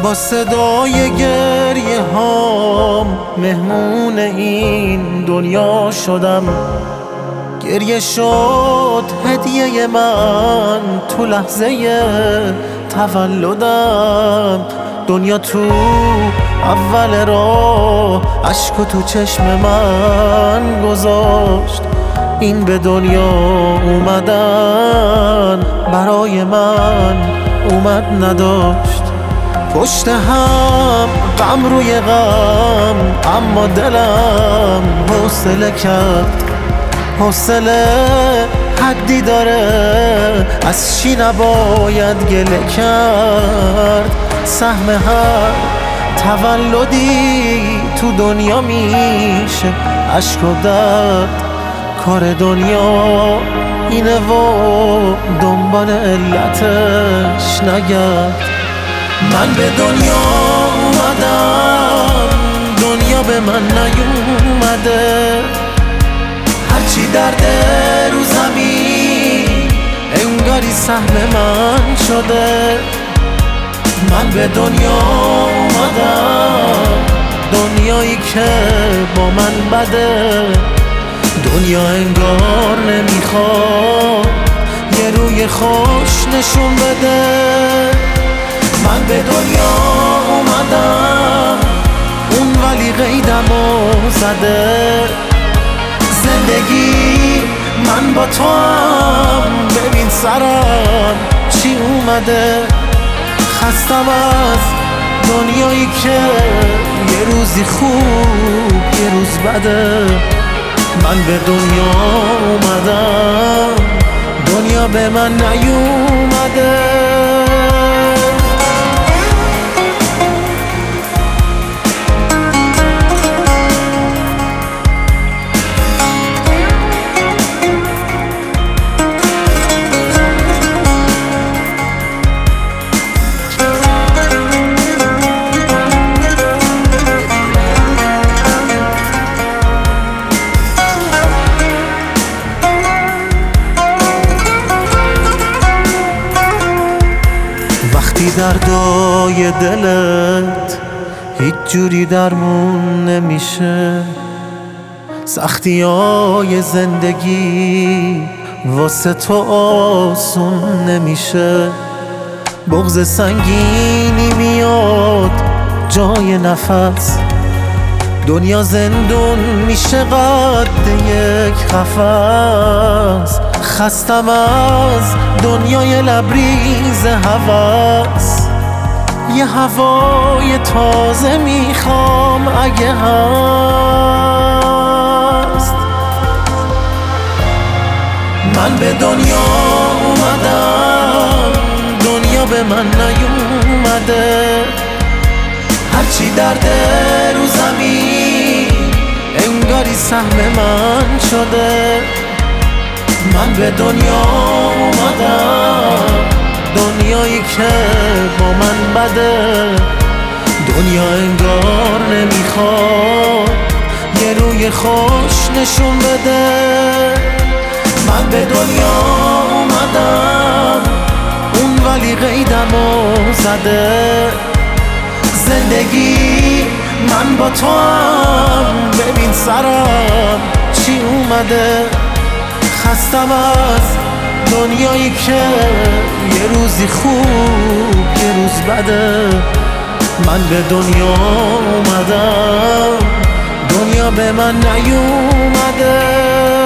با صدای گریه هام مهمون این دنیا شدم. گریه شد هدیه من تو لحظه تولدم. دنیا تو اول راه اشکو تو چشم من گذاشت. این به دنیا اومدن برای من اومد نداشت. پشت هم غم روی غم، اما دلم حوصله کرد. حوصله حدی داره، از چی نباید گله کرد. سهم هر تولدی تو دنیا میشه اشک و درد. کار دنیا اینه و دنبال علتش نگرد. من به دنیا اومدم، دنیا به من نیومده. هرچی درده رو زمین انگاری سهم من شده. من به دنیا اومدم، دنیایی که با من بده. دنیا انگار نمیخواد یه روی خوش نشون بده. من به دنیا اومدم، اون ولی قیدمو زده. زندگی من با تو هم، ببین سرم چی اومده. خستم از دنیایی که یه روزی خوب یه روز بده. من به دنیا اومدم، دنیا به من نیومده. دردای دلت هیچ جوری درمون نمیشه. سختیای زندگی واسه تو آسون نمیشه. بغض سنگینی میاد جای نفس. دنیا زندون میشه قد یک قفس. خستم از دنیای لبریز هوس. یه هوای تازه میخوام اگه هست. من به دنیا اومدم، دنیا به من نیومده. هرچی درده رو زمین انگاری سهم من شده. من به دنیا اومدم، دنیایی که با من بده. دنیا انگار نمیخواد یه روی خوش نشون بده. من به دنیا اومدم، اون ولی قیدمو زده. زندگی من با تو هم، ببین سرم چی اومده. خستم از دنیایی که یه روزی خوب یه روز بده. من به دنیا اومدم، دنیا به من نیومده.